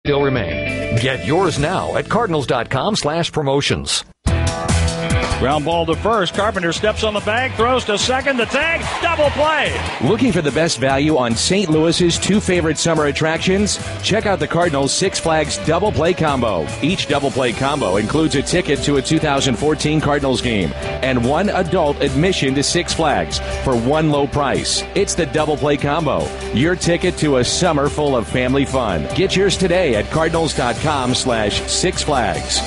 still remain. Get yours now at Cardinals.com/promotions. Ground ball to first. Carpenter steps on the bag, throws to second. The tag, double play. Looking for the best value on St. Louis's two favorite summer attractions? Check out the Cardinals Six Flags Double Play Combo. Each double play combo includes a ticket to a 2014 Cardinals game and one adult admission to Six Flags for one low price. It's the Double Play Combo, your ticket to a summer full of family fun. Get yours today at Cardinals.com/Six Flags.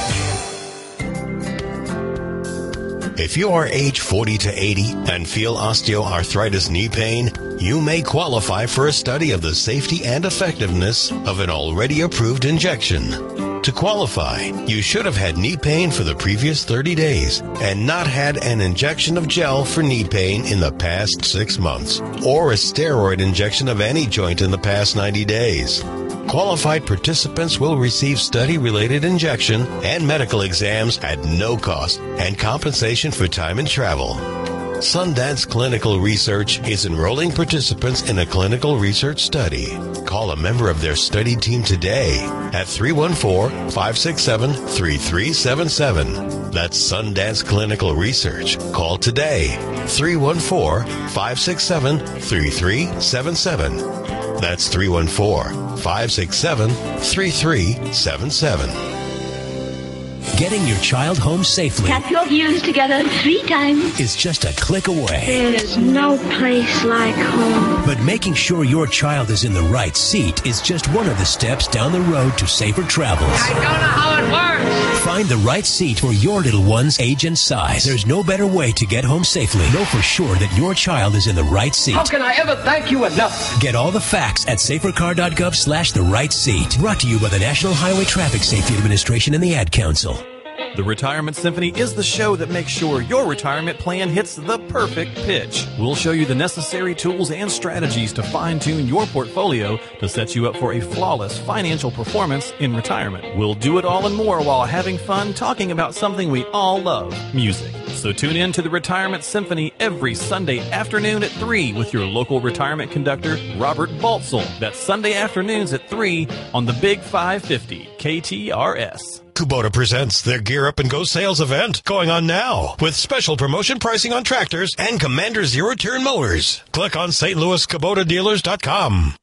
If you are age 40 to 80 and feel osteoarthritis knee pain, you may qualify for a study of the safety and effectiveness of an already approved injection. To qualify, you should have had knee pain for the previous 30 days and not had an injection of gel for knee pain in the past 6 months, or a steroid injection of any joint in the past 90 days. Qualified participants will receive study-related injection and medical exams at no cost and compensation for time and travel. Sundance Clinical Research is enrolling participants in a clinical research study. Call a member of their study team today at 314-567-3377. That's Sundance Clinical Research. Call today, 314-567-3377. That's 314-567-3377. Getting your child home safely. Tap your views together 3 times. Is just a click away. There is no place like home. But making sure your child is in the right seat is just one of the steps down the road to safer travels. I don't know how it works. Find the right seat for your little one's age and size. There's no better way to get home safely. Know for sure that your child is in the right seat. How can I ever thank you enough? Get all the facts at safercar.gov/the right seat. Brought to you by the National Highway Traffic Safety Administration and the Ad Council. The Retirement Symphony is the show that makes sure your retirement plan hits the perfect pitch. We'll show you the necessary tools and strategies to fine-tune your portfolio to set you up for a flawless financial performance in retirement. We'll do it all and more while having fun talking about something we all love, music. So tune in to the Retirement Symphony every Sunday afternoon at 3 with your local retirement conductor, Robert Baltzel. That's Sunday afternoons at 3 on the Big 550 KTRS. Kubota presents their Gear Up and Go sales event going on now with special promotion pricing on tractors and Commander zero-turn mowers. Click on stlouiskubotadealers.com.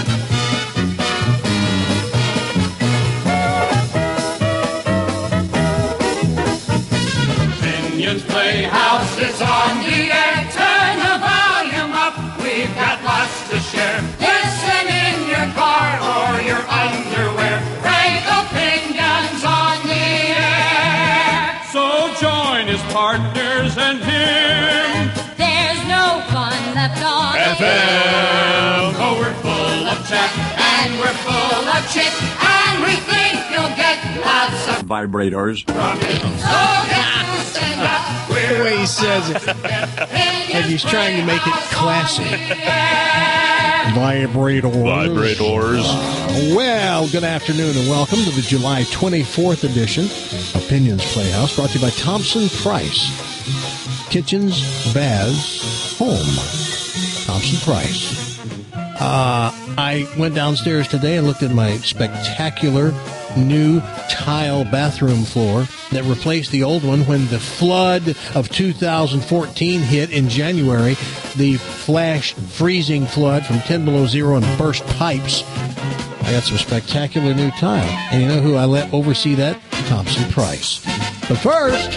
Pinion's Playhouse is on the air. Turn the volume up. We've got lots to share. Listen in your car or your underwear. Frank Opinions on the air. So join his partners and him. There's no fun left on FM. Oh, we're full of chat and we're full of chit, and we think you'll get lots of vibrators. The way he says it, and he's trying to make it classy. Vibrators. Well, good afternoon and welcome to the July 24th edition of Pinion's Playhouse, brought to you by Thompson Price. Kitchens, baths, home. Thompson Price. I went downstairs today and looked at my spectacular new tile bathroom floor that replaced the old one when the flood of 2014 hit in January. The flash freezing flood from 10 below zero and burst pipes. I got some spectacular new tile. And you know who I let oversee that? Thompson Price. But first,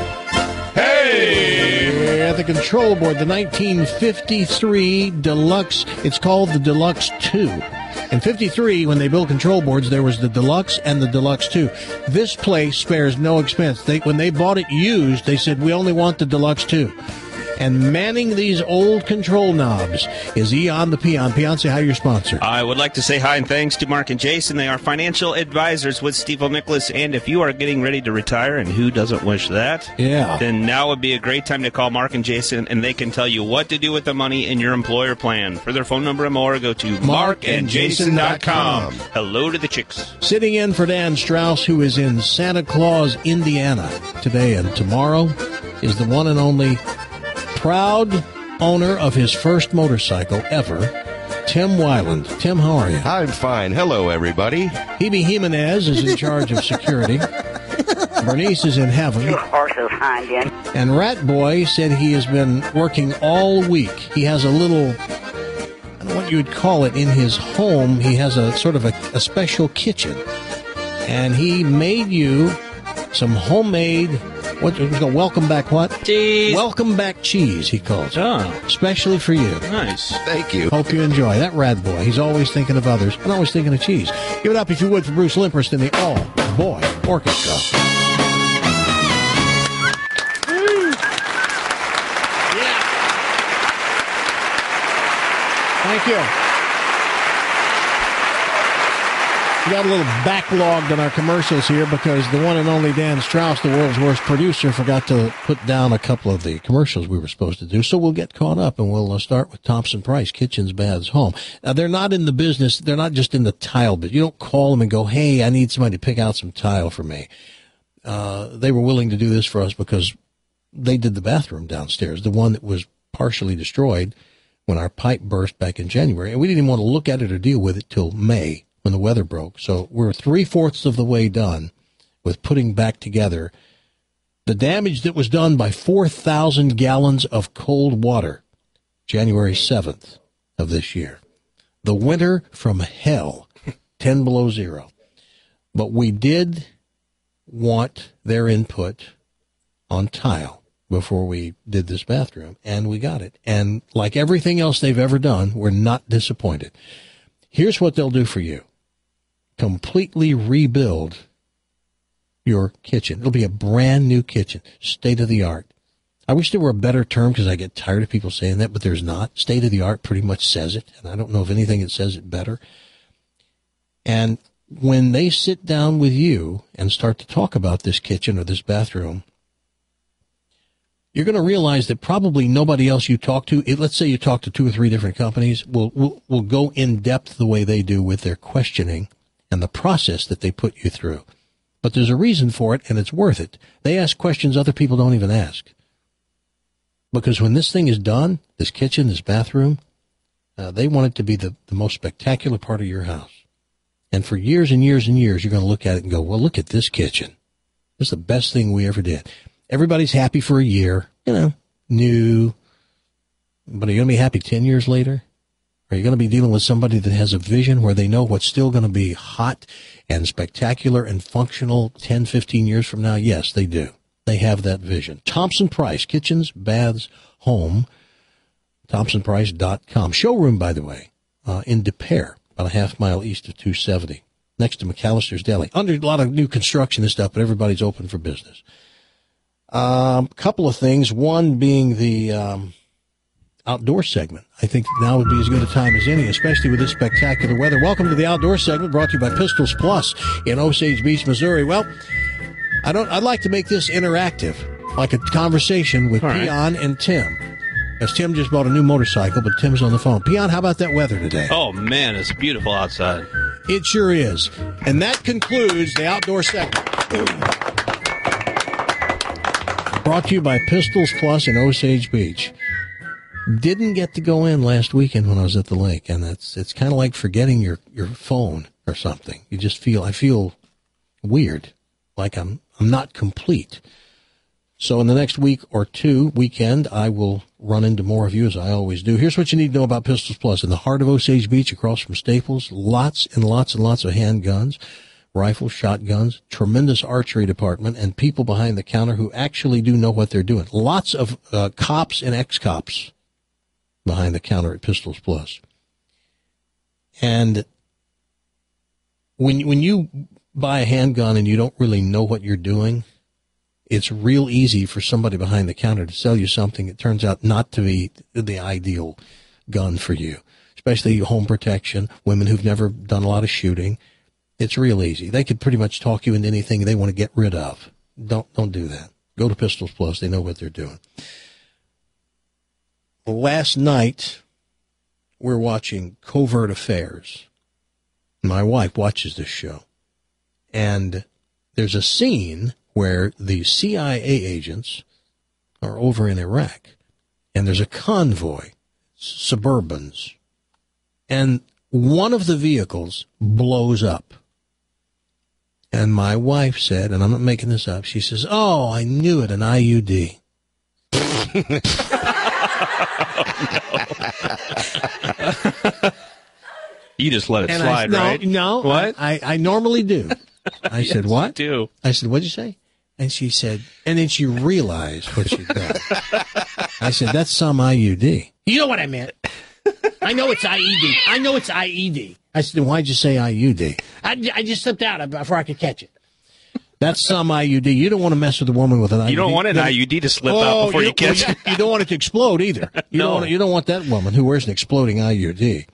hey! At the control board, the 1953 Deluxe. It's called the Deluxe 2. In 53, when they built control boards, there was the Deluxe and the Deluxe 2. This place spares no expense. When they bought it used, they said, we only want the Deluxe 2. And manning these old control knobs is Eon the Peon. Peon, say hi to your sponsor. I would like to say hi and thanks to Mark and Jason. They are financial advisors with Stifel Nicholas. And if you are getting ready to retire, and who doesn't wish that? Yeah. Then now would be a great time to call Mark and Jason, and they can tell you what to do with the money in your employer plan. For their phone number and more, go to markandjason.com. Hello to the chicks. Sitting in for Dan Strauss, who is in Santa Claus, Indiana, today and tomorrow, is the one and only proud owner of his first motorcycle ever, Tim Weiland. Tim, how are you? I'm fine. Hello, everybody. Hebe Jimenez is in charge of security. Bernice is in heaven. You horses, Honda. And Rat Boy said he has been working all week. He has a little, I don't know what you would call it, in his home. He has a sort of a special kitchen. And he made you some homemade, what was called welcome back what? Cheese. Welcome back cheese, he calls it. Oh. Especially for you. Nice. Thank you. Hope you enjoy. That Rat Boy, he's always thinking of others and always thinking of cheese. Give it up, if you would, for Bruce Limperst and the All Boy Orchestra. Thank you. We got a little backlogged on our commercials here because the one and only Dan Strauss, the world's worst producer, forgot to put down a couple of the commercials we were supposed to do. So we'll get caught up, and we'll start with Thompson Price, Kitchens, Baths, Home. Now, they're not in the business. They're not just in the tile business. You don't call them and go, hey, I need somebody to pick out some tile for me. They were willing to do this for us because they did the bathroom downstairs, the one that was partially destroyed when our pipe burst back in January. And we didn't even want to look at it or deal with it till May, when the weather broke. So we're 3/4 of the way done with putting back together the damage that was done by 4,000 gallons of cold water, January 7th of this year. The winter from hell, 10 below zero. But we did want their input on tile before we did this bathroom, and we got it. And like everything else they've ever done, we're not disappointed. Here's what they'll do for you. Completely rebuild your kitchen. It'll be a brand new kitchen, state of the art. I wish there were a better term because I get tired of people saying that, but there's not. State of the art pretty much says it, and I don't know of anything that says it better. And when they sit down with you and start to talk about this kitchen or this bathroom, you're going to realize that probably nobody else you talk to, let's say you talk to 2 or 3 different companies, will go in depth the way they do with their questioning and the process that they put you through. But there's a reason for it, and it's worth it. They ask questions other people don't even ask. Because when this thing is done, this kitchen, this bathroom, they want it to be the most spectacular part of your house. And for years and years and years, you're going to look at it and go, well, look at this kitchen. This is the best thing we ever did. Everybody's happy for a year, new. But are you going to be happy 10 years later? Are you going to be dealing with somebody that has a vision where they know what's still going to be hot and spectacular and functional 10, 15 years from now? Yes, they do. They have that vision. Thompson Price, Kitchens, Baths, Home, ThompsonPrice.com. Showroom, by the way, in Des Peres, about a half mile east of 270, next to McAllister's Deli. Under a lot of new construction and stuff, but everybody's open for business. Couple of things. One being the outdoor segment. I think now would be as good a time as any, especially with this spectacular weather. Welcome to the outdoor segment, brought to you by Pistols Plus in Osage Beach, Missouri. Well, I'd like to make this interactive, like a conversation with Peon and Tim. As Tim just bought a new motorcycle, but Tim's on the phone. Peon, how about that weather today? Oh, man, it's beautiful outside. It sure is. And that concludes the outdoor segment. Brought to you by Pistols Plus in Osage Beach. Didn't get to go in last weekend when I was at the lake, and it's kind of like forgetting your phone or something. You just I feel weird, like I'm not complete. So in the next weekend, I will run into more of you as I always do. Here's what you need to know about Pistols Plus. In the heart of Osage Beach, across from Staples, lots and lots and lots of handguns, rifles, shotguns, tremendous archery department, and people behind the counter who actually do know what they're doing. Lots of cops and ex-cops behind the counter at Pistols Plus. And when you buy a handgun and you don't really know what you're doing, it's real easy for somebody behind the counter to sell you something that turns out not to be the ideal gun for you, especially home protection, women who've never done a lot of shooting. It's real easy. They could pretty much talk you into anything they want to get rid of. Don't do that. Go to Pistols Plus. They know what they're doing. Last night, we're watching Covert Affairs. My wife watches this show. And there's a scene where the CIA agents are over in Iraq. And there's a convoy, Suburbans, and one of the vehicles blows up. And my wife said, and I'm not making this up, she says, "Oh, I knew it, an IUD." You just let it slide, right? No. What? I normally do. I Yes, said, "What?" You do. I said, "What'd you say?" And she said, and then she realized what she'd done. I said, "That's some IUD." "You know what I meant. I know it's IED. I know it's IED." I said, "Then why'd you say IUD?" I just slipped out before I could catch it. "That's some IUD. You don't want to mess with a woman with an IUD. You don't want an IUD to slip out before you catch it. You don't want it to explode either. You don't want that woman who wears an exploding IUD.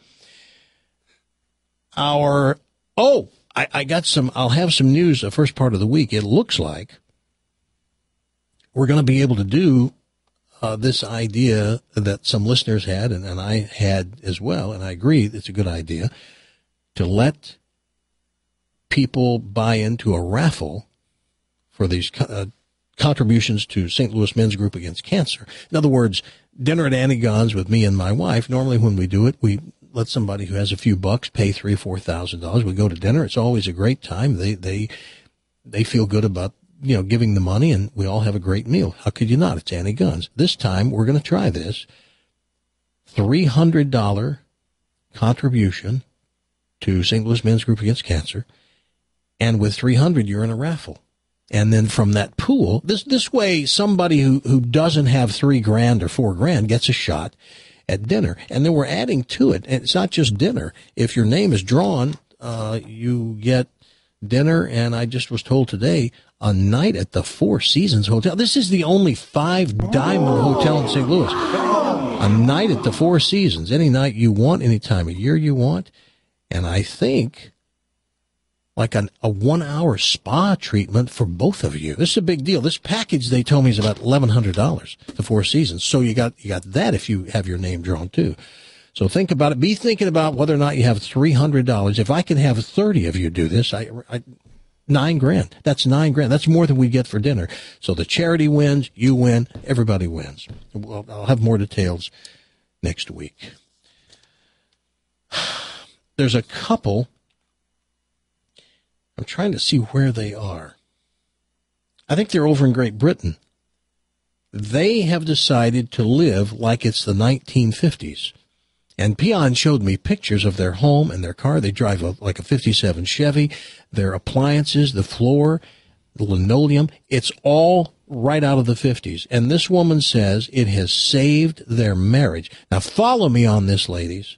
I got some. I'll have some news the first part of the week. It looks like we're going to be able to do this idea that some listeners had, and I had as well, and I agree it's a good idea, to let people buy into a raffle for these contributions to St. Louis Men's Group Against Cancer. In other words, dinner at Annie Gohn's with me and my wife. Normally when we do it, we let somebody who has a few bucks pay $3,000 or $4,000. We go to dinner. It's always a great time. They feel good about, giving the money, and we all have a great meal. How could you not? It's Annie Gohn's. This time we're going to try this $300 contribution to St. Louis Men's Group Against Cancer. And with $300, you're in a raffle. And then from that pool, this way, somebody who doesn't have $3,000 or $4,000 gets a shot at dinner. And then we're adding to it. And it's not just dinner. If your name is drawn, you get dinner. And I just was told today, a night at the Four Seasons Hotel. This is the only 5-diamond hotel in St. Louis. A night at the Four Seasons. Any night you want, any time of year you want. And I think like a 1-hour spa treatment for both of you. This is a big deal. This package, they told me, is about $1,100, the Four Seasons. So you got that if you have your name drawn too. So think about it. Be thinking about whether or not you have $300. If I can have 30 of you do this, $9,000. That's $9,000. That's more than we get for dinner. So the charity wins, you win, everybody wins. Well, I'll have more details next week. There's a couple. I'm trying to see where they are. I think they're over in Great Britain. They have decided to live like it's the 1950s. And Peon showed me pictures of their home and their car. They drive like a 57 Chevy. Their appliances, the floor, the linoleum, it's all right out of the 50s. And this woman says it has saved their marriage. Now follow me on this, ladies.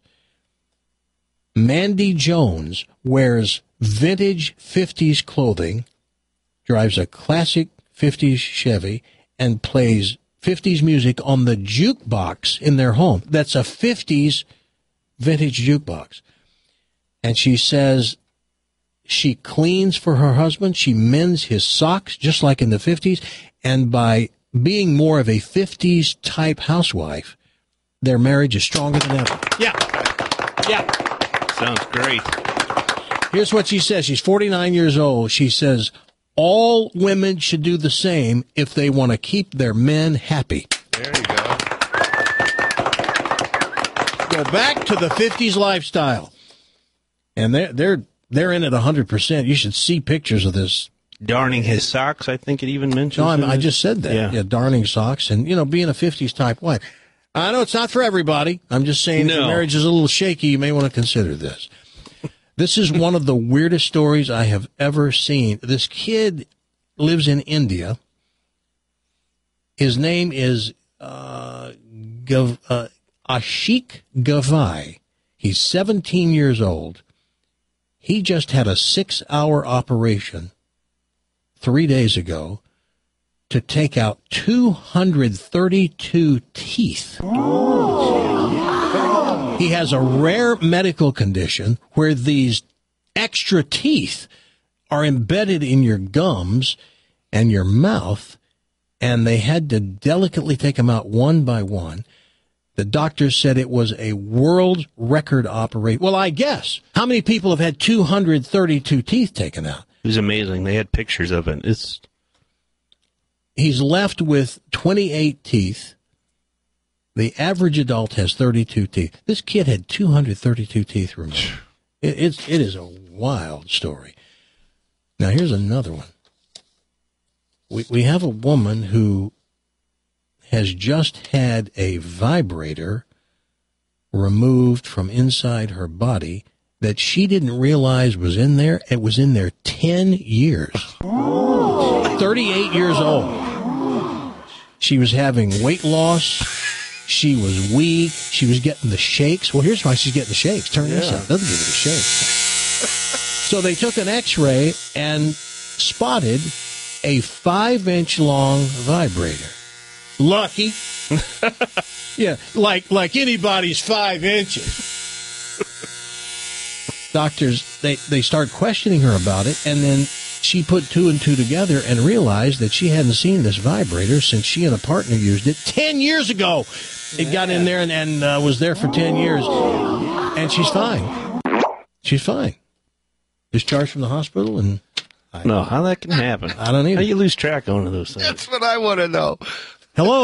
Mandy Jones wears vintage 50s clothing, drives a classic 50s Chevy, and plays 50s music on the jukebox in their home. That's a 50s vintage jukebox. And she says she cleans for her husband. She mends his socks just like in the 50s. And by being more of a 50s type housewife, their marriage is stronger than ever. Yeah. Sounds great. Here's what she says. She's 49 years old. She says, all women should do the same if they want to keep their men happy. There you go. Go back to the 50s lifestyle. And they're in it 100%. You should see pictures of this. Darning his socks, I think it even mentions. No, I just said that. Yeah, darning socks and, being a 50s type wife. I know it's not for everybody. I'm just saying if your marriage is a little shaky, you may want to consider this. This is one of the weirdest stories I have ever seen. This kid lives in India. His name is Ashik Gavai. He's 17 years old. He just had a 6-hour operation 3 days ago to take out 232 teeth. He has a rare medical condition where these extra teeth are embedded in your gums and your mouth, and they had to delicately take them out one by one. The doctors said it was a world record operation. Well, I guess. How many people have had 232 teeth taken out? It was amazing. They had pictures of it. He's left with 28 teeth, The average adult has 32 teeth. This kid had 232 teeth removed. It is a wild story. Now, here's another one. We have a woman who has just had a vibrator removed from inside her body that she didn't realize was in there. It was in there 10 years. 38 years old. She was having weight loss. She was weak. She was getting the shakes. Well, here's why she's getting the shakes. Turn this out. Doesn't give her the shakes. So they took an x-ray and spotted a 5-inch long vibrator. Lucky. Yeah, like anybody's 5 inches. Doctors, they start questioning her about it, and then she put 2 and 2 together and realized that she hadn't seen this vibrator since she and a partner used it 10 years ago. It got in there and was there for 10 years, and she's fine. She's fine. Discharged from the hospital, and no, how that can happen? I don't either. How do you lose track on one of those things? That's what I want to know. Hello.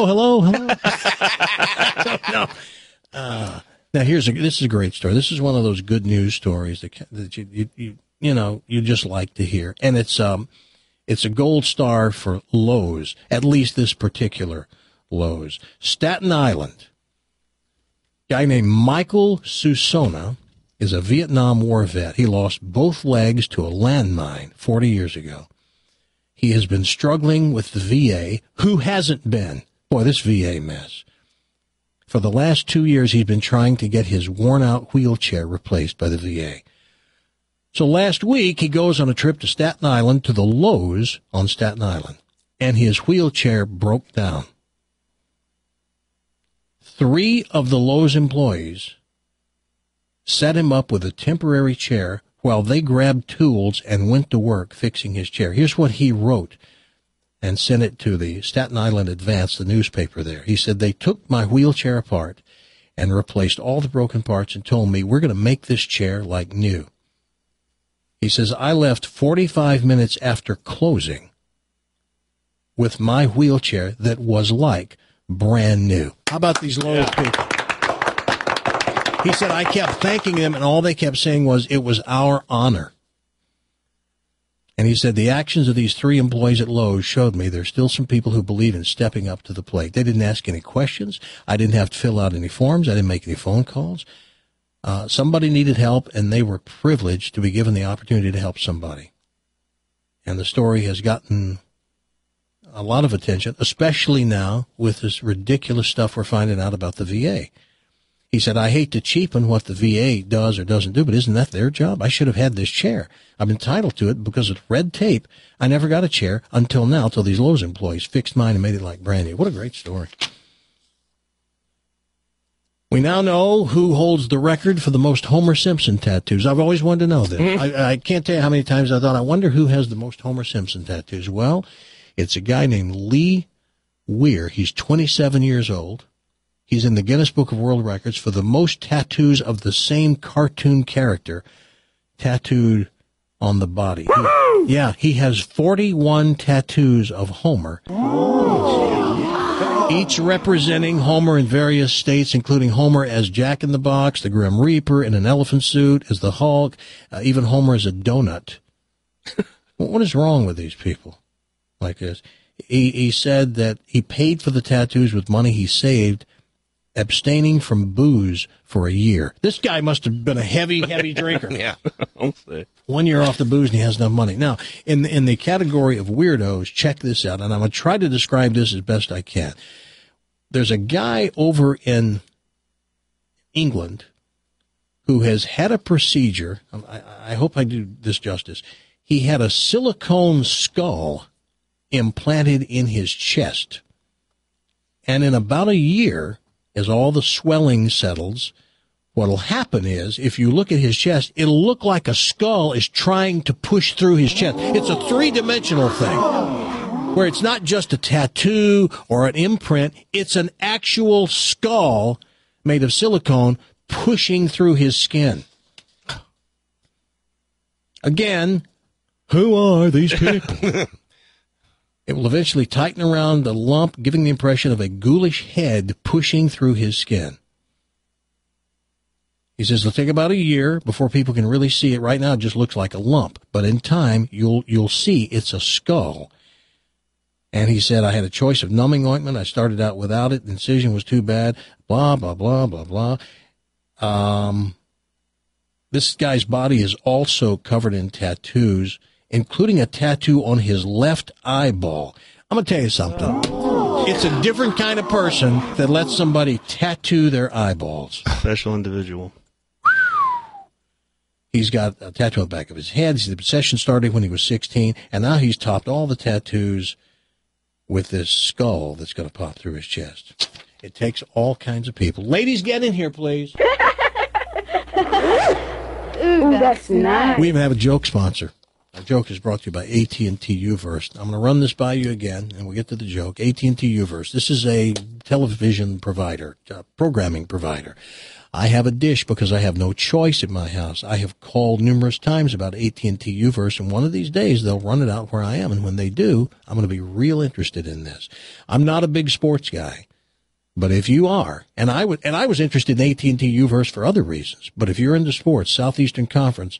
I don't know. Now this is a great story. This is one of those good news stories that you just like to hear, and it's a gold star for Lowe's. At least this particular Lowe's, Staten Island. A guy named Michael Susona is a Vietnam War vet. He lost both legs to a landmine 40 years ago. He has been struggling with the VA. Who hasn't been? Boy, this VA mess. For the last 2 years, he's been trying to get his worn-out wheelchair replaced by the VA. So last week, he goes on a trip to Staten Island to the Lowe's on Staten Island, and his wheelchair broke down. 3 of the Lowe's employees set him up with a temporary chair while they grabbed tools and went to work fixing his chair. Here's what he wrote and sent it to the Staten Island Advance, the newspaper there. He said, "They took my wheelchair apart and replaced all the broken parts and told me we're going to make this chair like new." He says, "I left 45 minutes after closing with my wheelchair that was like brand new." How about these Lowe's people? He said, "I kept thanking them, and all they kept saying was, it was our honor." And he said, "The actions of these 3 employees at Lowe's showed me there's still some people who believe in stepping up to the plate. They didn't ask any questions. I didn't have to fill out any forms. I didn't make any phone calls. Somebody needed help, and they were privileged to be given the opportunity to help somebody." And the story has gotten a lot of attention, especially now with this ridiculous stuff we're finding out about the VA. He said, "I hate to cheapen what the VA does or doesn't do, but isn't that their job? I should have had this chair. I'm entitled to it because of red tape. I never got a chair until now, till these Lowe's employees fixed mine and made it like brand new." What a great story. We now know who holds the record for the most Homer Simpson tattoos. I've always wanted to know this. I can't tell you how many times I thought, I wonder who has the most Homer Simpson tattoos. Well, it's a guy named Lee Weir. He's 27 years old. He's in the Guinness Book of World Records for the most tattoos of the same cartoon character tattooed on the body. He has 41 tattoos of Homer, each representing Homer in various states, including Homer as Jack in the Box, the Grim Reaper in an elephant suit, as the Hulk, even Homer as a donut. What is wrong with these people like this? He said that he paid for the tattoos with money he saved, abstaining from booze for a year. This guy must have been a heavy drinker. Yeah. 1 year off the booze and he has enough money. Now, in the category of weirdos, check this out, and I'm going to try to describe this as best I can. There's a guy over in England who has had a procedure. I hope I do this justice. He had a silicone skull implanted in his chest. And in about a year, as all the swelling settles, what'll happen is, if you look at his chest, it'll look like a skull is trying to push through his chest. It's a 3-dimensional thing, where it's not just a tattoo or an imprint. It's an actual skull made of silicone pushing through his skin. Again, who are these people? It will eventually tighten around the lump, giving the impression of a ghoulish head pushing through his skin. He says it'll take about a year before people can really see it. Right now it just looks like a lump, but in time you'll see it's a skull. And he said, I had a choice of numbing ointment. I started out without it. The incision was too bad. Blah, blah, blah, blah, blah. This guy's body is also covered in tattoos, including a tattoo on his left eyeball. I'm going to tell you something. It's a different kind of person that lets somebody tattoo their eyeballs. Special individual. He's got a tattoo on the back of his head. The obsession started when he was 16, and now he's topped all the tattoos with this skull that's going to pop through his chest. It takes all kinds of people. Ladies, get in here, please. Ooh, that's nice. We even have a joke sponsor. Our joke is brought to you by AT&T U-verse. I'm going to run this by you again, and we'll get to the joke. AT&T U-verse. This is a television provider, programming provider. I have a dish because I have no choice in my house. I have called numerous times about AT&T U-verse, and one of these days they'll run it out where I am, and when they do, I'm going to be real interested in this. I'm not a big sports guy, but if you are, and I was interested in AT&T U-verse for other reasons, but if you're into sports, Southeastern Conference,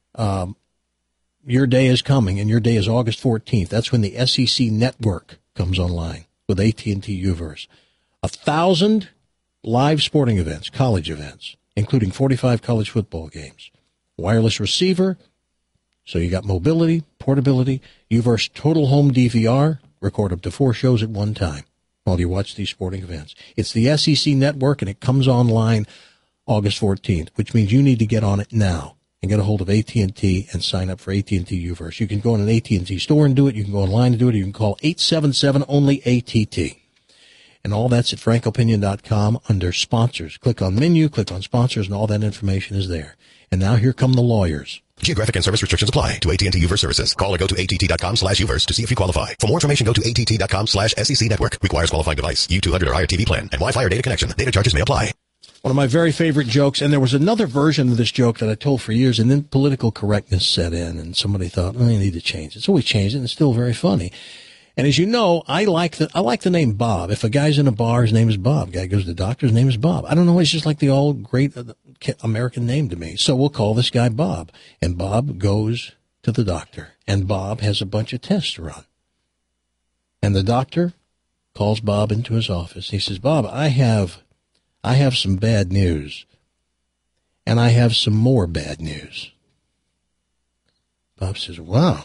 your day is coming, and your day is August 14th. That's when the SEC network comes online with AT&T U-verse. 1,000 live sporting events, college events, including 45 college football games. Wireless receiver, so you got mobility, portability. U-verse total home DVR, record up to 4 shows at one time while you watch these sporting events. It's the SEC network, and it comes online August 14th, which means you need to get on it now and get a hold of AT&T and sign up for AT&T U-verse. You can go in an AT&T store and do it. You can go online and do it. You can call 877-ONLY-ATT. And all that's at frankopinion.com under sponsors. Click on menu, click on sponsors, and all that information is there. And now here come the lawyers. Geographic and service restrictions apply to AT&T U-verse services. Call or go to att.com/uverse to see if you qualify. For more information, go to att.com/SEC network. Requires qualifying device. U200 or higher TV plan and Wi-Fi or data connection. Data charges may apply. One of my very favorite jokes, and there was another version of this joke that I told for years, and then political correctness set in, and somebody thought, I need to change it. So we changed it, and it's still very funny. And as you know, I like the name Bob. If a guy's in a bar, his name is Bob. A guy goes to the doctor, his name is Bob. I don't know, it's just like the all great American name to me. So we'll call this guy Bob. And Bob goes to the doctor, and Bob has a bunch of tests to run. And the doctor calls Bob into his office. He says, Bob, I have some bad news, and I have some more bad news. Bob says, wow.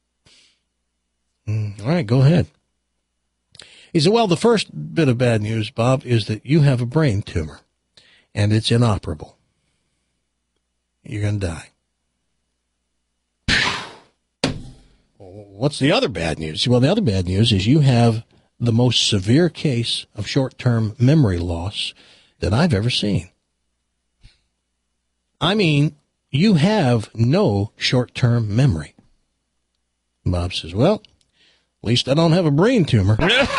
All right, go ahead. He said, well, the first bit of bad news, Bob, is that you have a brain tumor, and it's inoperable. You're going to die. What's the other bad news? Well, the other bad news is you have the most severe case of short-term memory loss that I've ever seen. I mean, you have no short-term memory. Bob says, well, at least I don't have a brain tumor.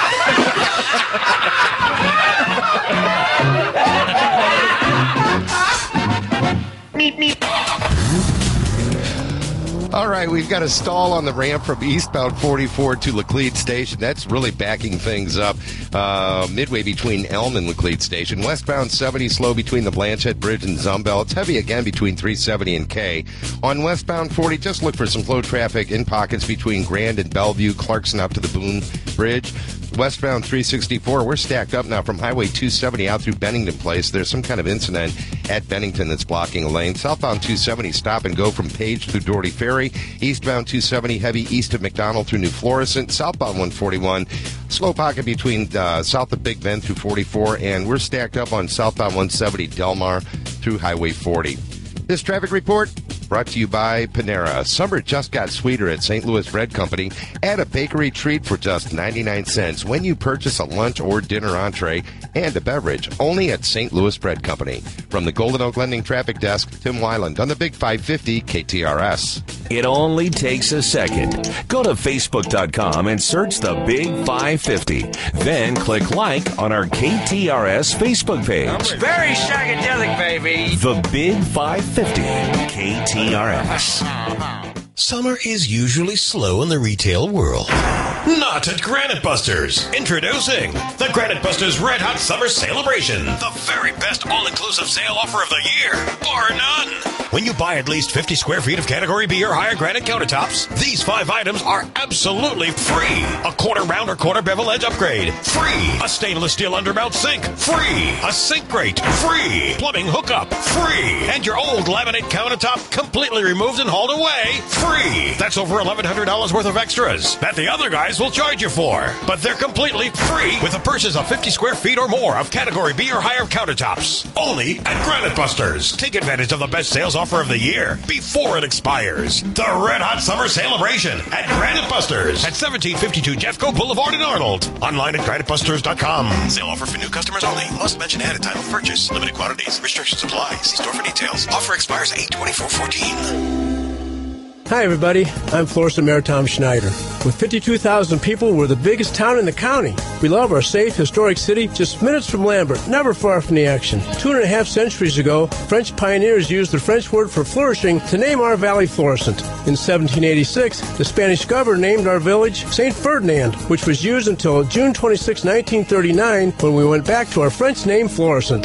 All right, we've got a stall on the ramp from eastbound 44 to Laclede Station. That's really backing things up midway between Elm and Laclede Station. Westbound 70 slow between the Blanchette Bridge and Zumbel. It's heavy again between 370 and K. On westbound 40, just look for some flow traffic in pockets between Grand and Bellevue, Clarkson up to the Boone Bridge. Westbound 364, we're stacked up now from Highway 270 out through Bennington Place. There's some kind of incident at Bennington that's blocking a lane. Southbound 270, stop and go from Page through Doherty Ferry. Eastbound 270, heavy east of McDonald through New Florissant. Southbound 141, slow pocket between south of Big Bend through 44. And we're stacked up on southbound 170, Delmar through Highway 40. This traffic report brought to you by Panera. Summer just got sweeter at St. Louis Bread Company. Add a bakery treat for just 99 cents when you purchase a lunch or dinner entree and a beverage, only at St. Louis Bread Company. From the Golden Oak Lending Traffic Desk, Tim Weiland on the Big 550 KTRS. It only takes a second. Go to Facebook.com and search the Big 550. Then click like on our KTRS Facebook page. Very shagadelic, baby. The Big 550 KTRS. Summer is usually slow in the retail world. Not at Granite Busters. Introducing the Granite Busters Red Hot Summer Celebration. The very best all-inclusive sale offer of the year, bar none. When you buy at least 50 square feet of Category B or higher granite countertops, these 5 items are absolutely free. A quarter round or quarter bevel edge upgrade, free. A stainless steel undermount sink, free. A sink grate, free. Plumbing hookup, free. And your old laminate countertop completely removed and hauled away, free. That's over $1,100 worth of extras that the other guys will charge you for. But they're completely free with a purchase of 50 square feet or more of Category B or higher countertops. Only at Granite Busters. Take advantage of the best sales offer of the year before it expires. The Red Hot Summer Celebration at Granite Busters at 1752 Jeffco Boulevard in Arnold. Online at granitebusters.com. Sale offer for new customers only. Must mention ahead at time of purchase. Limited quantities. Restrictions apply. See store for details. Offer expires 8/24/14. Hi, everybody. I'm Florissant Mayor Tom Schneider. With 52,000 people, we're the biggest town in the county. We love our safe, historic city just minutes from Lambert, never far from the action. 2.5 centuries ago, French pioneers used the French word for flourishing to name our valley Florissant. In 1786, the Spanish governor named our village St. Ferdinand, which was used until June 26, 1939, when we went back to our French name Florissant.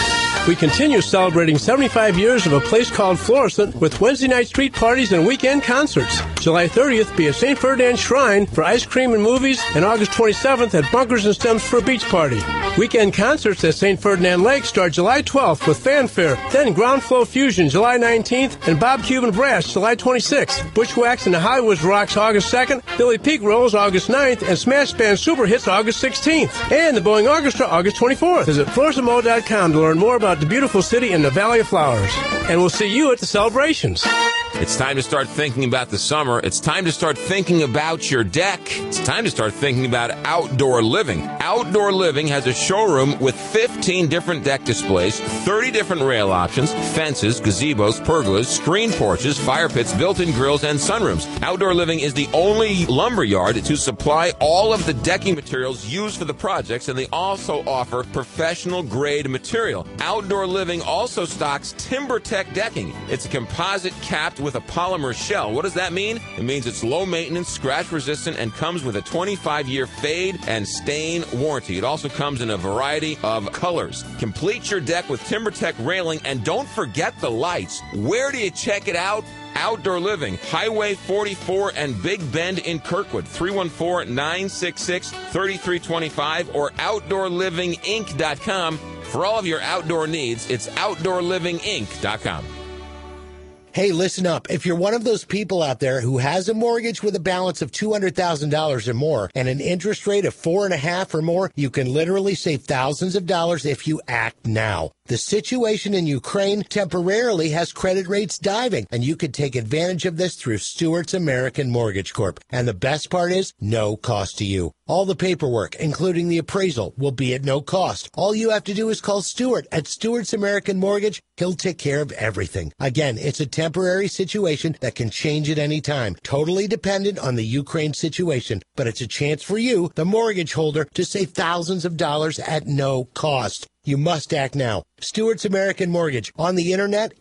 We continue celebrating 75 years of a place called Florissant with Wednesday night street parties and weekend concerts. July 30th, be at St. Ferdinand Shrine for ice cream and movies, and August 27th at Bunkers and Stems for a beach party. Weekend concerts at St. Ferdinand Lake start July 12th with Fanfare, then Ground Flow Fusion July 19th, and Bob Cuban Brass July 26th. Bushwhacks and the Highwoods Rocks August 2nd, Billy Peak Rolls August 9th, and Smash Band Super Hits August 16th. And the Boeing Orchestra August 24th. Visit FlorissantMo.com to learn more about the beautiful city in the Valley of Flowers. And we'll see you at the celebrations. It's time to start thinking about the summer. It's time to start thinking about your deck. It's time to start thinking about outdoor living. Outdoor Living has a showroom with 15 different deck displays, 30 different rail options, fences, gazebos, pergolas, screen porches, fire pits, built-in grills, and sunrooms. Outdoor Living is the only lumber yard to supply all of the decking materials used for the projects, and they also offer professional-grade material. Outdoor Living also stocks TimberTech decking. It's a composite capped with a polymer shell. What does that mean? It means it's low maintenance, scratch resistant, and comes with a 25-year fade and stain warranty. It also comes in a variety of colors. Complete your deck with TimberTech railing, and don't forget the lights. Where do you check it out? Outdoor Living, Highway 44 and Big Bend in Kirkwood, 314-966-3325 or OutdoorLivingInc.com. For all of your outdoor needs, it's OutdoorLivingInc.com. Hey, listen up. If you're one of those people out there who has a mortgage with a balance of $200,000 or more and an interest rate of 4.5% or more, you can literally save thousands of dollars if you act now. The situation in Ukraine temporarily has credit rates diving, and you could take advantage of this through Stewart's American Mortgage Corp. And the best part is, no cost to you. All the paperwork, including the appraisal, will be at no cost. All you have to do is call Stewart at Stewart's American Mortgage. He'll take care of everything. Again, it's a temporary situation that can change at any time, totally dependent on the Ukraine situation. But it's a chance for you, the mortgage holder, to save thousands of dollars at no cost. You must act now. Stewart's American Mortgage. On the internet,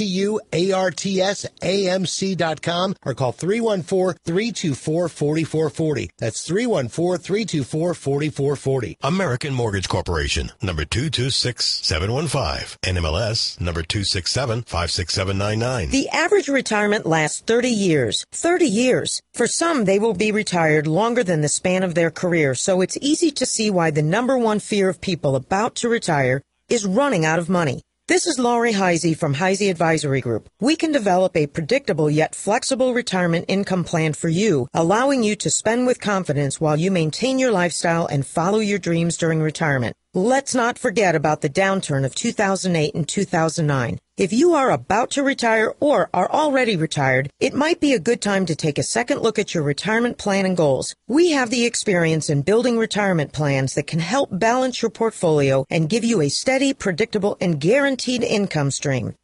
STUARTSAMC.com or call 314-324-4440. That's 314-324-4440. American Mortgage Corporation, number 226715. NMLS, number 267-56799. The average retirement lasts 30 years. 30 years. For some, they will be retired longer than the span of their career, so it's easy to see why the number one fear of people about to retire is running out of money. This is Laurie Heisey from Heisey Advisory Group. We can develop a predictable yet flexible retirement income plan for you, allowing you to spend with confidence while you maintain your lifestyle and follow your dreams during retirement. Let's not forget about the downturn of 2008 and 2009. If you are about to retire or are already retired, it might be a good time to take a second look at your retirement plan and goals. We have the experience in building retirement plans that can help balance your portfolio and give you a steady, predictable, and guaranteed income stream.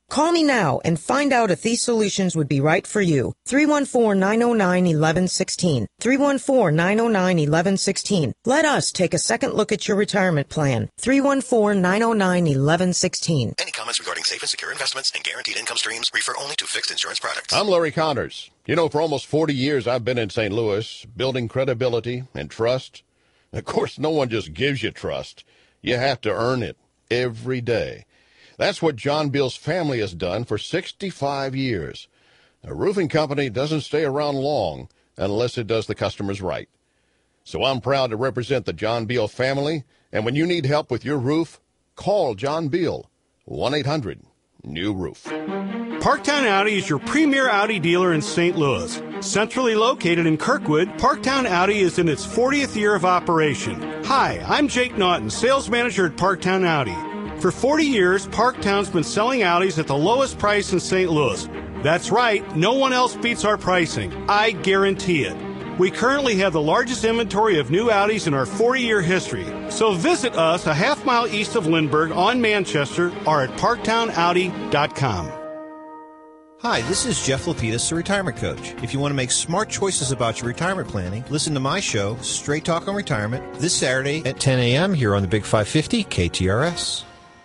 Call me now and find out if these solutions would be right for you. 314-909-1116. 314-909-1116. Let us take a second look at your retirement plan. 314-909-1116. Any comments regarding safe and secure investments and guaranteed income streams refer only to fixed insurance products. I'm Larry Connors. You know, for almost 40 years, I've been in St. Louis, building credibility and trust. Of course, no one just gives you trust. You have to earn it every day. That's what John Beal's family has done for 65 years. A roofing company doesn't stay around long unless it does the customers right. So I'm proud to represent the John Beal family, and when you need help with your roof, call John Beal, 1-800-NEW-ROOF. Parktown Audi is your premier Audi dealer in St. Louis. Centrally located in Kirkwood, Parktown Audi is in its 40th year of operation. Hi, I'm Jake Naughton, sales manager at Parktown Audi. For 40 years, Parktown's been selling Audis at the lowest price in St. Louis. That's right, no one else beats our pricing. I guarantee it. We currently have the largest inventory of new Audis in our 40-year history. So visit us a half mile east of Lindbergh on Manchester or at parktownaudi.com. Hi, this is Jeff Lapidus, the retirement coach. If you want to make smart choices about your retirement planning, listen to my show, Straight Talk on Retirement, this Saturday at 10 a.m. here on the Big 550 KTRS.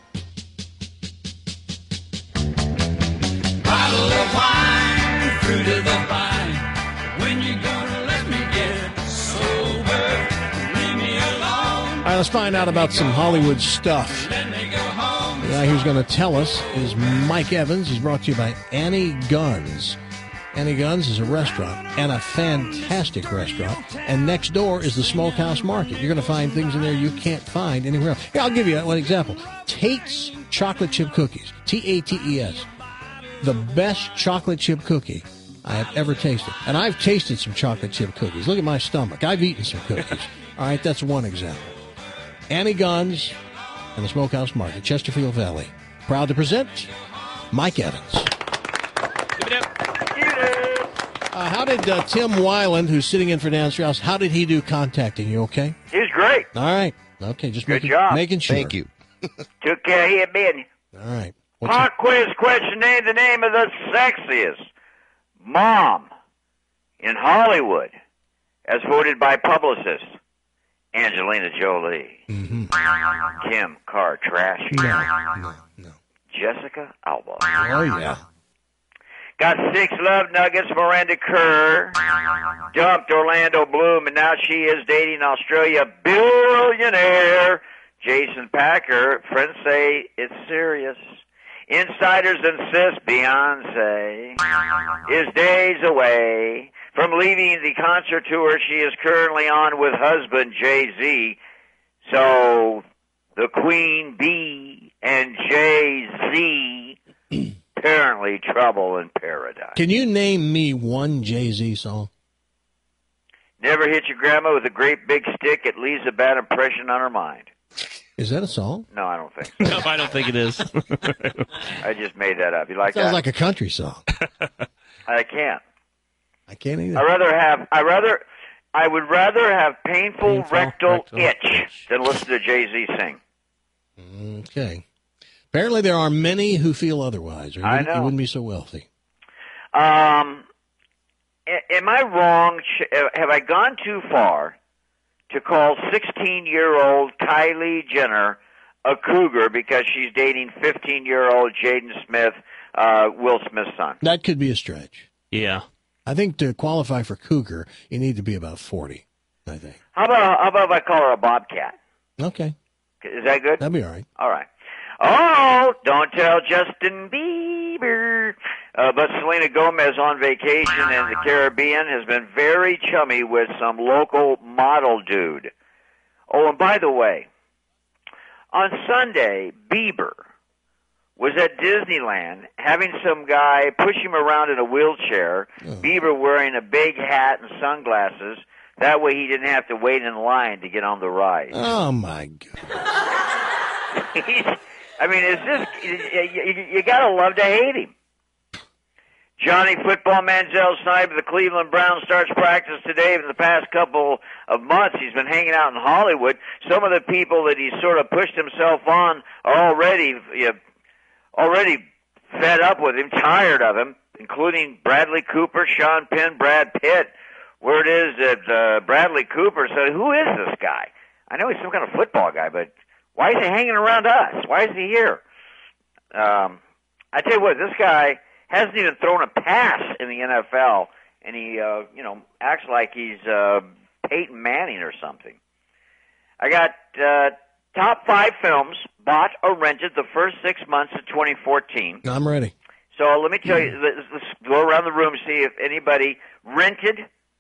Bottle of wine, fruit of the vine. When you gonna let me get sober? Leave me alone. All right, let's find out about some Hollywood stuff. The guy who's going to tell us is Mike Evans. He's brought to you by Annie Guns. Annie Guns is a restaurant, and a fantastic restaurant. And next door is the Smokehouse Market. You're going to find things in there you can't find anywhere else. Here, I'll give you one example. Tate's Chocolate Chip Cookies. Tates. The best chocolate chip cookie I have ever tasted. And I've tasted some chocolate chip cookies. Look at my stomach. I've eaten some cookies. All right, that's one example. Annie Guns and the Smokehouse Market, Chesterfield Valley. Proud to present Mike Evans. How did Tim Weiland, who's sitting in for Dan Strauss, how did he do contacting you, okay? He was great. All right. Okay, just Good job. making sure. Thank you. Took care of him, man. All right. Pop quiz question. Name the name of the sexiest mom in Hollywood as voted by publicists. Angelina Jolie. Mm-hmm. Kim Kardashian. No. Jessica Alba. Oh, yeah. Got 6 love nuggets. Miranda Kerr dumped Orlando Bloom, and now she is dating Australia billionaire Jason Packer. Friends say it's serious. Insiders insist Beyonce is days away from leaving the concert tour she is currently on with husband Jay-Z. So the Queen Bee and Jay-Z, apparently trouble in paradise. Can you name me one Jay-Z song? Never hit your grandma with a great big stick. It leaves a bad impression on her mind. Is that a song? No, I don't think so. No, I don't think it is. I just made that up. You like Sounds that? like a country song. I can't. I can't either. I would rather have painful rectal itch than listen to Jay-Z sing. Okay. Apparently there are many who feel otherwise, or you wouldn't be so wealthy. Am I wrong? Have I gone too far to call 16-year-old Kylie Jenner a cougar because she's dating 15-year-old Jaden Smith, Will Smith's son? That could be a stretch. Yeah. I think to qualify for cougar, you need to be about 40, I think. How about if I call her a bobcat? Okay. Is that good? That'd be all right. All right. Oh, don't tell Justin Bieber. But Selena Gomez on vacation in the Caribbean has been very chummy with some local model dude. Oh, and by the way, on Sunday, Bieber was at Disneyland having some guy push him around in a wheelchair, Bieber wearing a big hat and sunglasses. That way he didn't have to wait in line to get on the ride. Oh, my God. You gotta love to hate him. Johnny Football Manziel Snipe of the Cleveland Browns starts practice today. In the past couple of months, he's been hanging out in Hollywood. Some of the people that he's sort of pushed himself on are already fed up with him, tired of him, including Bradley Cooper, Sean Penn, Brad Pitt. Word is that Bradley Cooper said, "Who is this guy? I know he's some kind of football guy, but why is he hanging around us? Why is he here?" I tell you what, this guy hasn't even thrown a pass in the NFL, and he, acts like he's Peyton Manning or something. I got top 5 films bought or rented the first 6 months of 2014. I'm ready. So let me tell you, let's go around the room, see if anybody rented,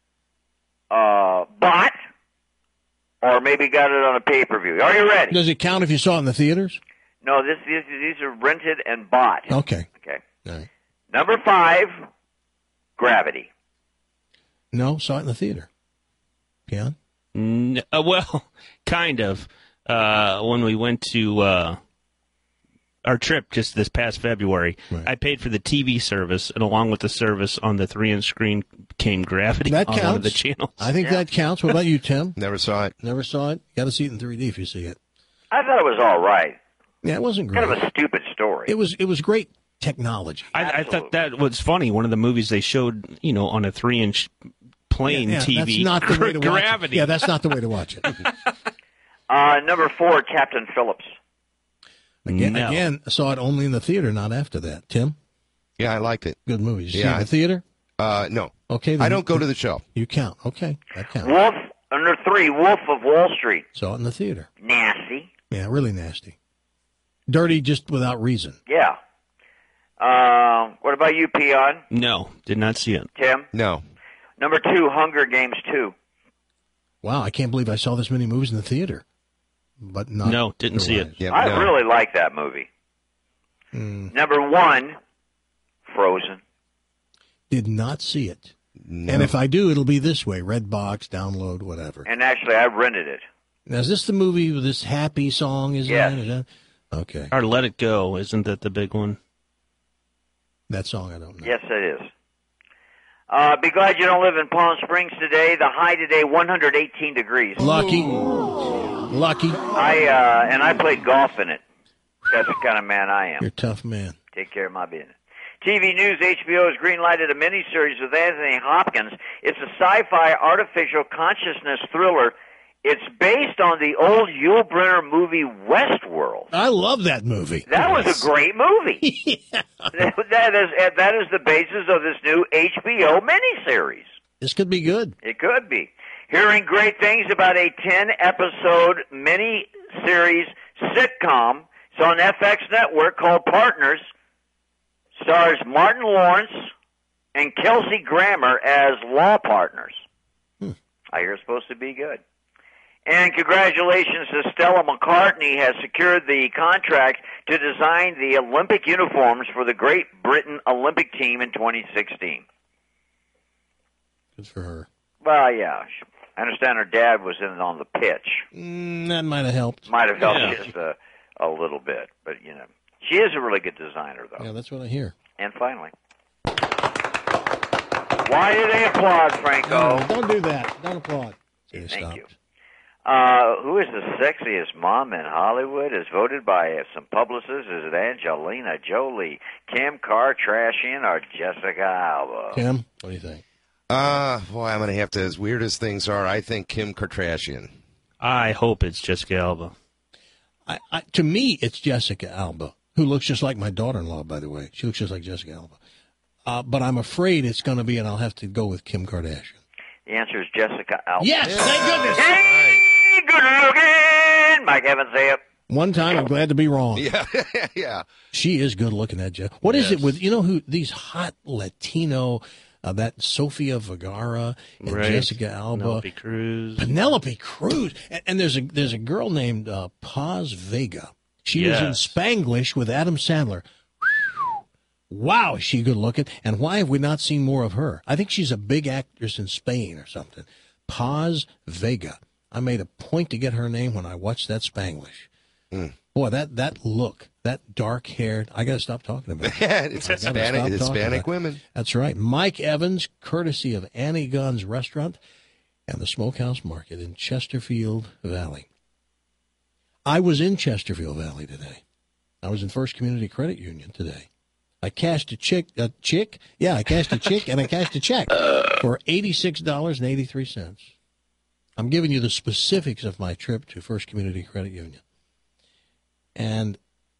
bought, or maybe got it on a pay-per-view. Are you ready? Does it count if you saw it in the theaters? No, these are rented and bought. Okay. Okay. All right. Number 5, Gravity. No, saw it in the theater. Pion? Well, kind of. When we went to our trip just this past February, right. I paid for the TV service, and along with the service on the 3-inch screen came Gravity that on counts. one of the channels. I think that counts. What about you, Tim? Never saw it. Never saw it? You got to see it in 3D if you see it. I thought it was all right. Yeah, it wasn't great. Kind of a stupid story. It was great technology. I thought that was funny. One of the movies they showed, on a 3-inch plane TV. That's not the way to watch Gravity. it. Yeah, that's not the way to watch it. Number 4, Captain Phillips. Again, I saw it only in the theater, not after that. Tim? Yeah, I liked it. Good movie. Did you see Yeah, it in the theater? No. Okay. I don't go to the show. You count. Okay, that counts. Wolf, number 3, Wolf of Wall Street. Saw it in the theater. Nasty. Yeah, really nasty. Dirty just without reason. Yeah. What about you, Peon? No, did not see it. Tim? No. Number 2, Hunger Games 2. Wow, I can't believe I saw this many movies in the theater. But not. No, didn't see it. Yep, I really like that movie. Number 1, Frozen. Did not see it. No. And if I do, it'll be this way: Redbox, download, whatever. And actually, I rented it. Now, is this the movie with this happy song? Is that? Okay. Or Let It Go, isn't that the big one? That song, I don't know. Yes, it is. Be glad you don't live in Palm Springs today. The high today, 118 degrees. Lucky. I played golf in it. That's the kind of man I am. You're a tough man. Take care of my business. TV news: HBO has greenlighted a miniseries with Anthony Hopkins. It's a sci-fi artificial consciousness thriller. It's based on the old Yul Brynner movie Westworld. I love that movie. That was a great movie. Yeah. That is the basis of this new HBO miniseries. This could be good. It could be. Hearing great things about a 10-episode mini-series sitcom. It's on FX Network called Partners. Stars Martin Lawrence and Kelsey Grammer as law partners. I hear it's supposed to be good. And congratulations to Stella McCartney has secured the contract to design the Olympic uniforms for the Great Britain Olympic team in 2016. Good for her. Well, yeah. I understand her dad was in on the pitch. That might have helped. Might have helped just a little bit. But, she is a really good designer, though. Yeah, that's what I hear. And finally. Why do they applaud, Franco? No, don't do that. Don't applaud. Thank you. Who is the sexiest mom in Hollywood? Is voted by some publicists. Is it Angelina Jolie, Kim Kardashian, or Jessica Alba? Tim, what do you think? Boy, I'm going to have to, as weird as things are, I think Kim Kardashian. I hope it's Jessica Alba. To me, it's Jessica Alba, who looks just like my daughter-in-law, by the way. She looks just like Jessica Alba. But I'm afraid it's going to be, and I'll have to go with Kim Kardashian. The answer is Jessica Alba. Yes, thank goodness. Hey, good looking. Mike Evans, say it. One time, I'm glad to be wrong. Yeah, yeah. She is good looking, that Jeff. What is it with, who these hot Latino, that Sofia Vergara and Jessica Alba. Penelope Cruz. And there's a girl named Paz Vega. She was in Spanglish with Adam Sandler. Wow, is she good looking? And why have we not seen more of her? I think she's a big actress in Spain or something. Paz Vega. I made a point to get her name when I watched that Spanglish. Boy, that look, that dark-haired, I got to stop talking about it. It's Hispanic women. That's right. Mike Evans, courtesy of Annie Gunn's Restaurant and the Smokehouse Market in Chesterfield Valley. I was in Chesterfield Valley today. I was in First Community Credit Union today. I cashed a check. Yeah, I cashed a check and I cashed a check for $86.83. I'm giving you the specifics of my trip to First Community Credit Union. And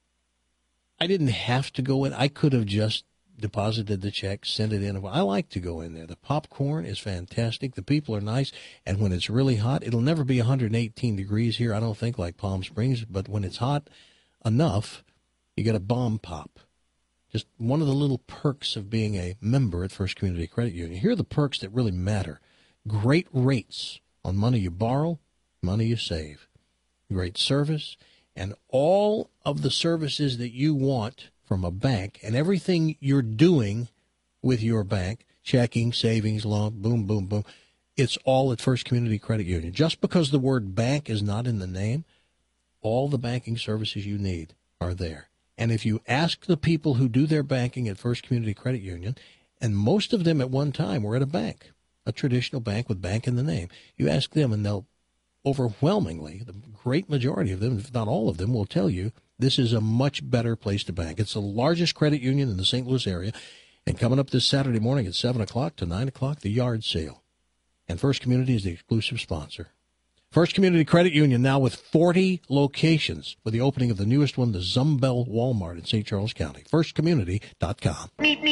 I didn't have to go in. I could have just deposited the check, sent it in. I like to go in there. The popcorn is fantastic. The people are nice. And when it's really hot, it'll never be 118 degrees here, I don't think, like Palm Springs. But when it's hot enough, you get a bomb pop. Just one of the little perks of being a member at First Community Credit Union. Here are the perks that really matter. Great rates on money you borrow, money you save. Great service, and all of the services that you want from a bank and everything you're doing with your bank, checking, savings, loan, boom, boom, boom, it's all at First Community Credit Union. Just because the word bank is not in the name, all the banking services you need are there. And if you ask the people who do their banking at First Community Credit Union, and most of them at one time were at a bank, a traditional bank with bank in the name, you ask them and they'll overwhelmingly, the great majority of them, if not all of them, will tell you this is a much better place to bank. It's the largest credit union in the St. Louis area. And coming up this Saturday morning at 7 o'clock to 9 o'clock, the yard sale. And First Community is the exclusive sponsor. First Community Credit Union now with 40 locations, with the opening of the newest one, the Zumbel Walmart in St. Charles County. FirstCommunity.com.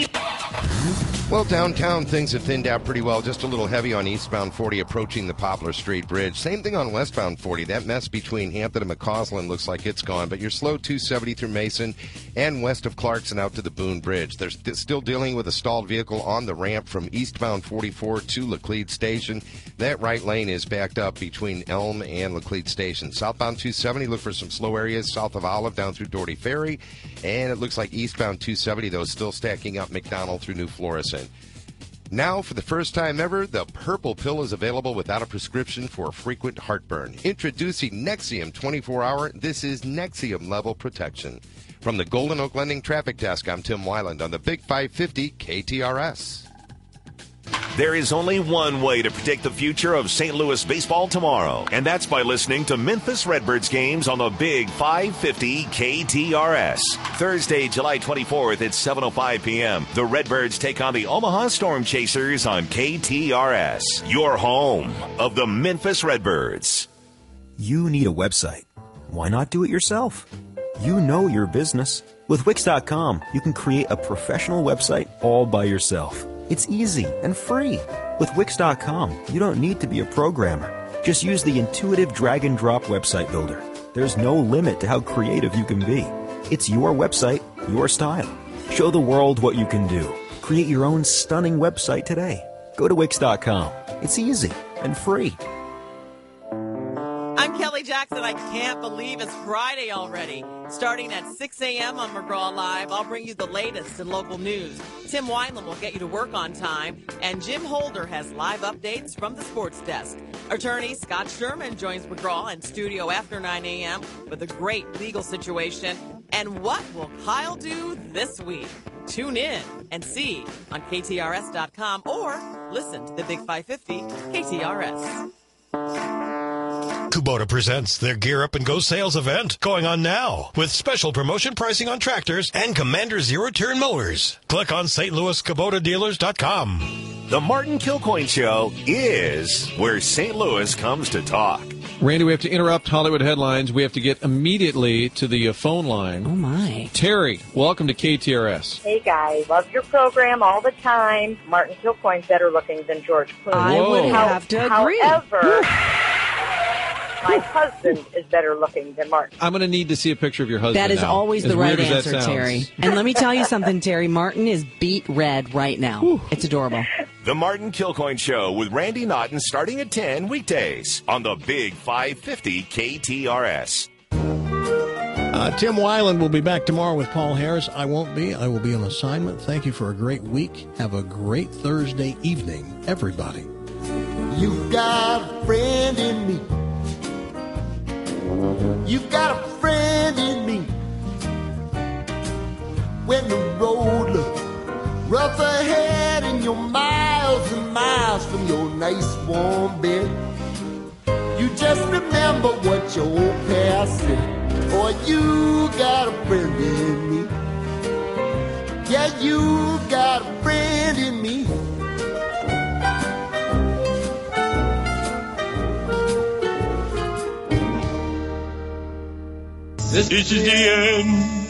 Well, downtown, things have thinned out pretty well. Just a little heavy on eastbound 40 approaching the Poplar Street Bridge. Same thing on westbound 40. That mess between Hampton and McCausland looks like it's gone, but you're slow 270 through Mason and west of Clarkson out to the Boone Bridge. They're still dealing with a stalled vehicle on the ramp from eastbound 44 to Laclede Station. That right lane is backed up between Elm and Laclede Station. Southbound 270, look for some slow areas south of Olive down through Doherty Ferry. And it looks like eastbound 270, though, still stacking up McDonald through New Florissant. Now, for the first time ever, the purple pill is available without a prescription for frequent heartburn. Introducing Nexium 24-hour. This is Nexium level protection. From the Golden Oak Lending Traffic Desk, I'm Tim Weiland on the Big 550 KTRS. There is only one way to predict the future of St. Louis baseball tomorrow, and that's by listening to Memphis Redbirds games on the Big 550 KTRS. Thursday, July 24th at 7:05 p.m., the Redbirds take on the Omaha Storm Chasers on KTRS, your home of the Memphis Redbirds. You need a website. Why not do it yourself? You know your business. With Wix.com, you can create a professional website all by yourself. It's easy and free. With Wix.com, you don't need to be a programmer. Just use the intuitive drag-and-drop website builder. There's no limit to how creative you can be. It's your website, your style. Show the world what you can do. Create your own stunning website today. Go to Wix.com. It's easy and free. I'm Kelly Jackson. I can't believe it's Friday already. Starting at 6 a.m. on McGraw Live, I'll bring you the latest in local news. Tim Wineland will get you to work on time, and Jim Holder has live updates from the sports desk. Attorney Scott Sherman joins McGraw in studio after 9 a.m. with a great legal situation. And what will Kyle do this week? Tune in and see on KTRS.com or listen to the Big 550 KTRS. Kubota presents their Gear Up and Go sales event going on now with special promotion pricing on tractors and Commander zero-turn mowers. Click on stlouiskubotadealers.com. The Martin Kilcoyne Show is where St. Louis comes to talk. Randy, we have to interrupt Hollywood headlines. We have to get immediately to the phone line. Oh, my. Terry, welcome to KTRS. Hey, guys. Love your program all the time. Martin Kilcoyne's better looking than George Clooney. I would have to agree. However, my husband is better looking than Martin. I'm going to need to see a picture of your husband. That is now. always As the right weird as that answer, sounds. Terry. And let me tell you something, Terry. Martin is beet red right now. Whew. It's adorable. The Martin Kilcoyne Show with Randy Naughton starting at 10 weekdays on the Big 550 KTRS. Tim Weiland will be back tomorrow with Paul Harris. I won't be. I will be on assignment. Thank you for a great week. Have a great Thursday evening, everybody. You've got a friend in me. You've got a friend in me. When the road looks rough ahead and you're miles and miles from your nice warm bed, you just remember what your old past said. Or you got a friend in me. Yeah, you got a friend in me. This is the end,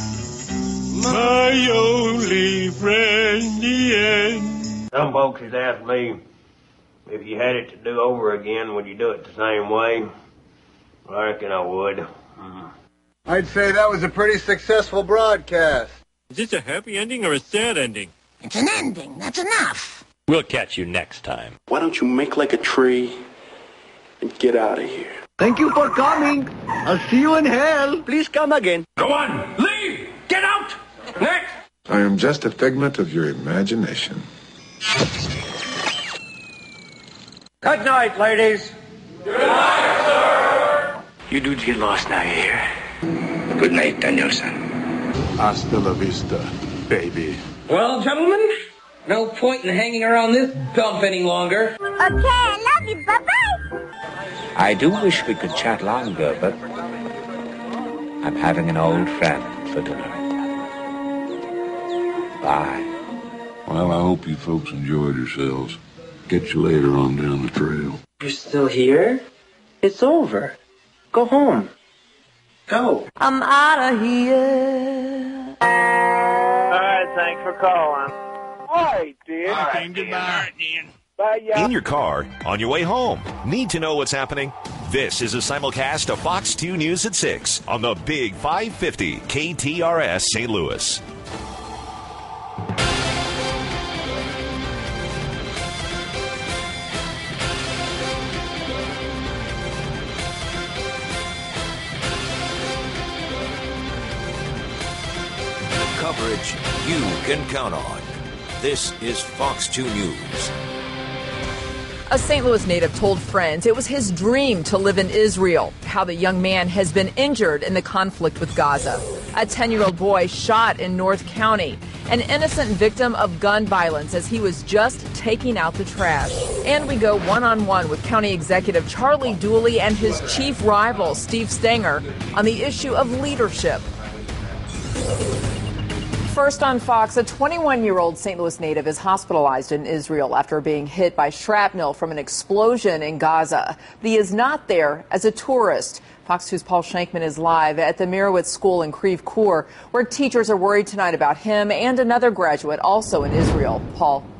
my only friend, the end. Some folks has asked me, if you had it to do over again, would you do it the same way? Well, I reckon I would. I'd say that was a pretty successful broadcast. Is this a happy ending or a sad ending? It's an ending. That's enough. We'll catch you next time. Why don't you make like a tree and get out of here? Thank you for coming. I'll see you in hell. Please come again. Go on, leave! Get out! Next! I am just a figment of your imagination. Good night, ladies. Good night, sir! You dudes get lost now, you hear? Good night, Danielson. Hasta la vista, baby. Well, gentlemen, no point in hanging around this dump any longer. Okay, I love you. Bye-bye. I do wish we could chat longer, but I'm having an old friend for dinner. Bye. Well, I hope you folks enjoyed yourselves. Get you later on down the trail. You're still here? It's over. Go home. Go. I'm out of here. All right, thanks for calling. All right, dear. All right, goodbye. Bye, y'all. In your car, on your way home. Need to know what's happening? This is a simulcast of Fox 2 News at 6 on the Big 550 KTRS St. Louis. Coverage you can count on. This is Fox 2 News. A St. Louis native told friends it was his dream to live in Israel. How the young man has been injured in the conflict with Gaza. A 10-year-old boy shot in North County. An innocent victim of gun violence as he was just taking out the trash. And we go one-on-one with County Executive Charlie Dooley and his chief rival, Steve Stenger, on the issue of leadership. First on Fox, a 21-year-old St. Louis native is hospitalized in Israel after being hit by shrapnel from an explosion in Gaza. But he is not there as a tourist. Fox 2's Paul Shankman is live at the Merowitz School in Creve Coeur, where teachers are worried tonight about him and another graduate also in Israel. Paul.